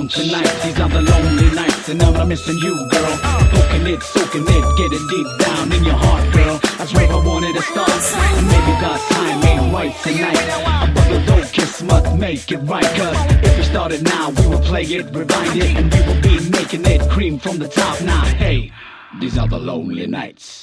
tonight. These are the lonely nights, and now I'm missing you, girl. Poking it, soaking it, getting deep down in your heart, girl. That's where I wanted to start. And maybe God's time ain't right tonight, but the dope kiss must make it right. Cause if we started now, we will play it, rewind it, and we will be making it cream from the top. Now, hey, these are the lonely nights.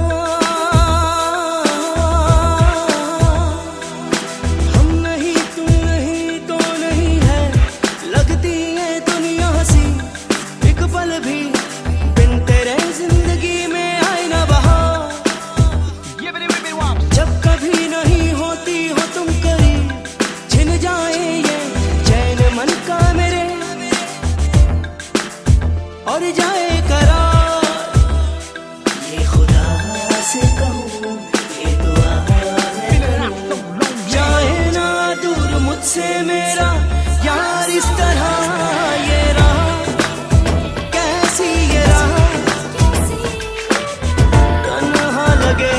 और जाए करार, ये खुदा से कहूँ, ये दुआ मैं करूँ, जाए ना दूर मुझसे मेरा यार इस तरह। ये राह कैसी, ये राह तन्हा लगे,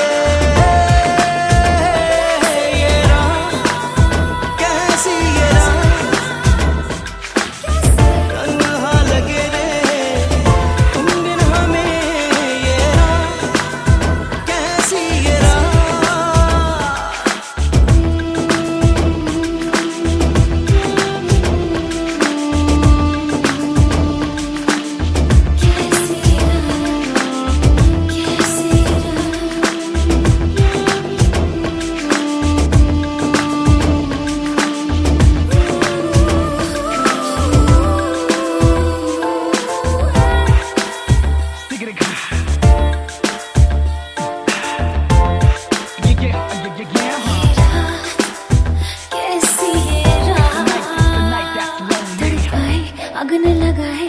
ये राह कैसी, ये राह तन्हा लगे। अग्नि लगाए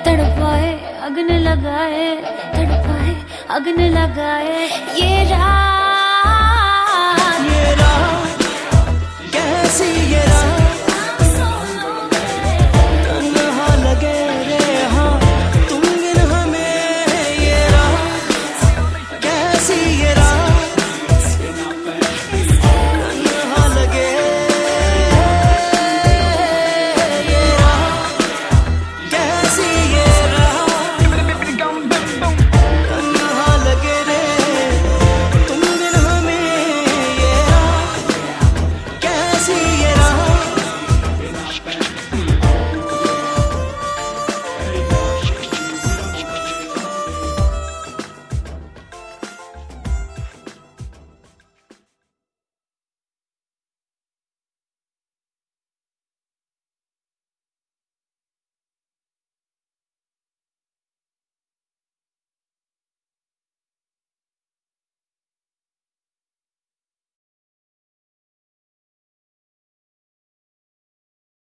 तड़पाए, अग्नि लगाए तड़पाए, अग्नि लगाए, ये रात